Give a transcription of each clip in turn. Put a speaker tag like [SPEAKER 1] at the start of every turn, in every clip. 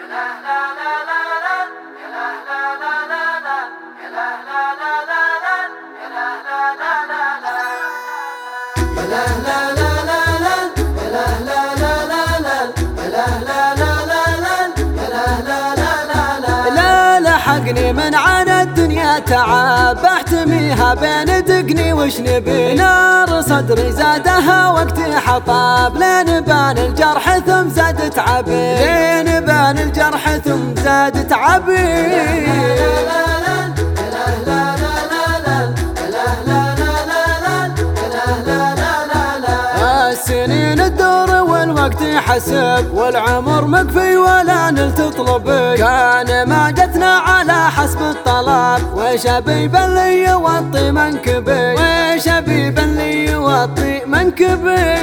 [SPEAKER 1] لحقني من عانى الدنيا تعب، احتميها بين دقني وش نبي. نار صدري زادها وقت حطاب، لين بان الجرح ثم زاد تعبي، لين بان الجرح ثم زاد تعبي. السنين الدور والوقت حسب، والعمر مكفي ولا نلت طلبي. كان ما جتنا على حسب الطلب، وشبيبا لي يوطي منكبي، وشبيبا لي يوطي منكبي.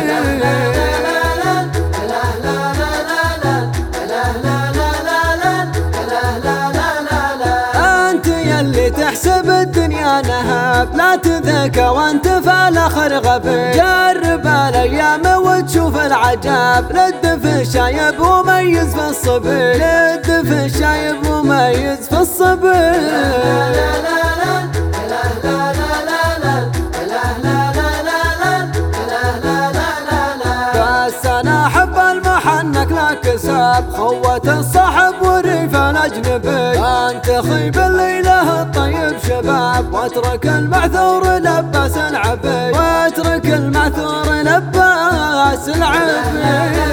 [SPEAKER 1] اللي تحسب الدنيا نهب، لا تذكى وانت فالاخر غبي. جرب الايام وتشوف العجب، لد في الشايب وميز في الصبي، لد في الشايب وميز في الصبي. بس انا احب المحنك لا كسب، خوة الصحب وريف الاجنبي. انت خيب الليله الطيب شباب، واترك المعثور لباس العبي، واترك المعثور لباس العبي.